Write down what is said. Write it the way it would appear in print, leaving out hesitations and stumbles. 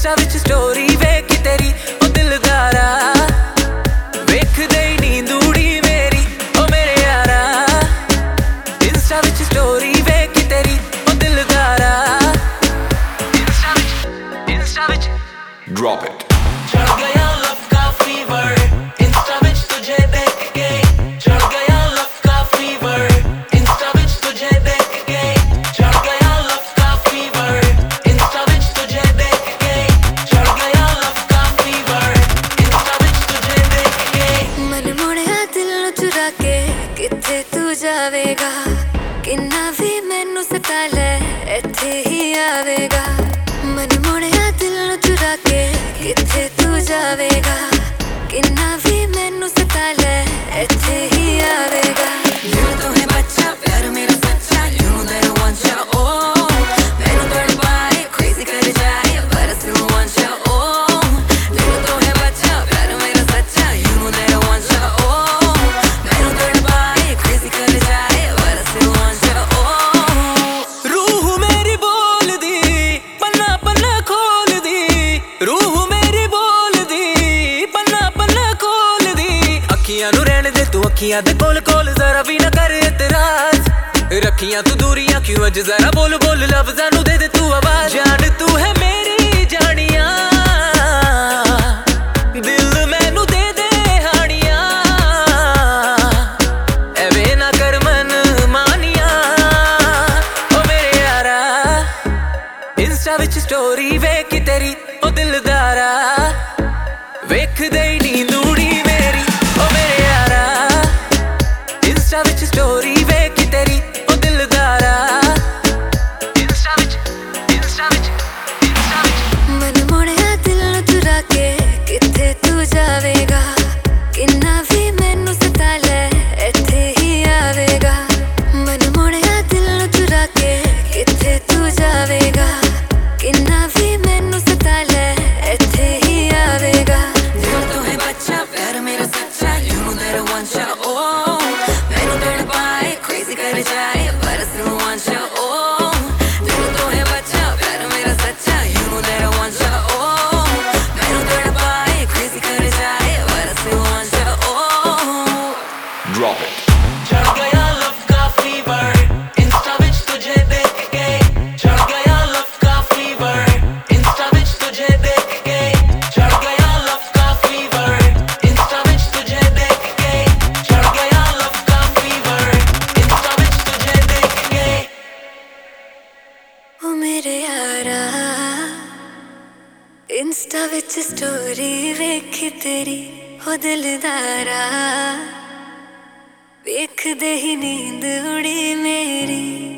Insta विच story वेख तेरी ओ दिलदारा वेखदे ही नींद उड़ी मेरी ओ मेरे यारा इंस्टा विच स्टोरी वेख तेरी ओ दिलदारा इंस्टा विच Drop it. चढ़ गया लव का फीवर इंस्टा विच तुझे देख के चढ़ गया लव का फीवर इंस्टा विच तुझे देख के चढ़ गया लव का फीवर इंस्टा विच तुझे देख के चढ़ गया लव का फीवर इंस्टा विच तुझे देख के मन मुड़िया दिल नू चुरा के किथे तू जावेगा किन्ना भी मैनू सता ले इत्थे ही आवेगा मन मुड़िया दिल नू चुरा के किथे तू जावेगा किन्ना भी मैनू सता ले इत्थे ही आवेगा You तो है बच्चा प्यार मेरा सच्चा You know that I want ya oh मैनू तड़पाए crazy कर जाए but I still want ya oh You तो है बच्चा प्यार मेरा सच्चा You know that I want ya oh मैनू तड़पाए crazy कर जाए but I still want ya oh रूह मेरी बोल दी पन्ना पन्ना खोल दी रूह मेरी बोल दी पन्ना पन्ना खोल दी अखियां नू रहने दे तू अखियां दे कोल कोल जरा भी ना कर इतराज रखियां तू दूरियां क्यों अज जरा बोल बोल लफ्जां नू दे तू आवाज जान तू है मेरी जानिया दिल मैनू दे दे हानिया एवे ना कर मन मानिया ओ मेरे यारा इंस्टा विच स्टोरी वेख तेरी ओ दिलदारा वेखदे ही नींद उड़ी मेरी ओ मेरे यारा इंस्टा विच स्टोरी वेख तेरी ओ दिलदारा इंस्टा विच मन मुड़िया दिल नू चुरा के किथे तू जावेगा किन्ना भी मैनू सता ले इत्थे ही आवेगा मन मुड़िया दिल नू चुरा के किथे तू जावेगा किन्ना भी मैनू सता ले इत्थे ही आवेगा दिल तो है बच्चा प्यार मेरा सच्चा You know that I want ya oh मैनू तड़पाए crazy कर जाए but I still want ya oh दिल तो है बच्चा प्यार मेरा सच्चा You know that I want ya oh मैनू तड़पाए crazy कर जाए but I still want ya oh Drop it. चढ़ गया लव का फीवर इंस्टा विच तुझे देख के चढ़ गया लव का फीवर इंस्टा विच तुझे देख के चढ़ गया लव का फीवर इंस्टा विच तुझे देख के चढ़ गया लव का फीवर इंस्टा विच तुझे देख के ओ मेरे यारा इंस्टा विच स्टोरी वेख तेरी ओ दिलदारा वेखदे ही नींद उड़ी मेरी